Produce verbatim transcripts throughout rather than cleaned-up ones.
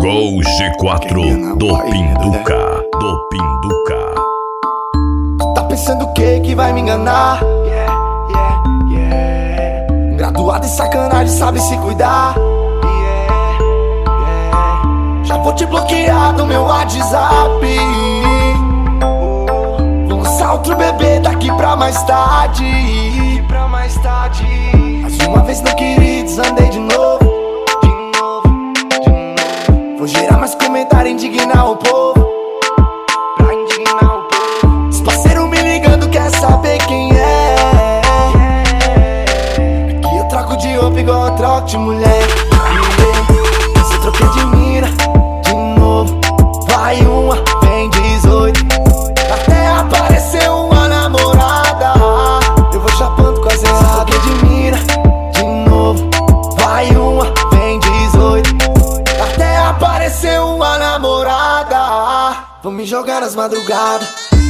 Gol G quatro do Pinduca, do Pinduca. Tu tá pensando o que que vai me enganar? Yeah, yeah, yeah. Graduado em sacanagem, sabe se cuidar. Yeah, yeah. Já vou te bloquear do meu WhatsApp. Vou lançar outro bebê daqui pra mais tarde. Pra mais tarde. Mais uma vez não queria, desandei de novo. Vou gerar mais comentário, indignar o povo. Pra indignar o povo. Os parceiros me ligando, quer saber quem é. Aqui eu troco de roupa igual eu troco de mulher. Se eu troquei de mina, de novo. Vai uma, vem dezoito. Até aparecer uma namorada. Eu vou chapando com as erradas. Se eu troquei de mina, de novo. Vai uma, vem dezoito. Até aparecer uma namorada. Vou me jogar nas madrugadas.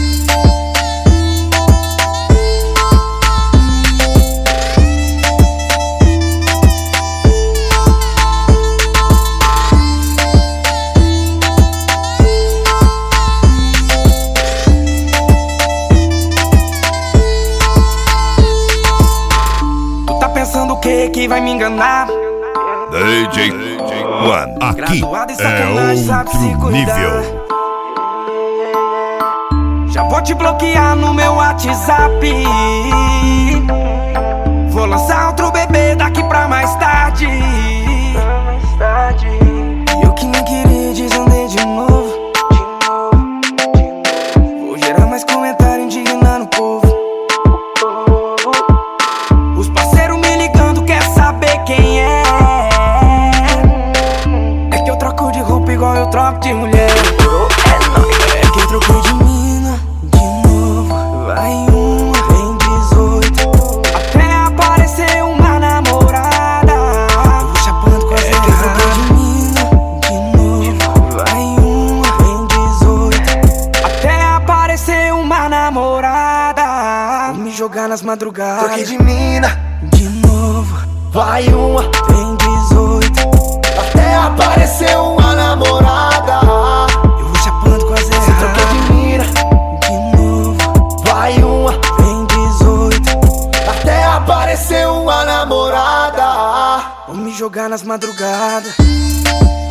Tu tá pensando o que que vai me enganar? D J One, aqui é outro nível. Já vou te bloquear no meu WhatsApp. Vou lançar outro bebê daqui pra mais tarde. Eu que nem queria, desandei de novo. Vou gerar mais comentário, indignando o povo. Os parceiros me ligando, quer saber quem é. É que eu troco de roupa igual eu troco de mulher. É que eu troquei de mina, de novo. Vai uma, vem dezoito. Até aparecer uma namorada. Eu vou chapando com as erradas. É que eu troquei de mina, de novo. Vai uma, vem dezoito. Até aparecer uma namorada. Vou me jogar nas madrugadas. Troquei de mina, de novo. vai uma, Vem dezoito. até aparecer uma namorada. Eu vou chapando com as Se eu troquei erradas. de mina, De novo. vai uma, Vem dezoito. até aparecer uma namorada. Vou me jogar nas madrugadas.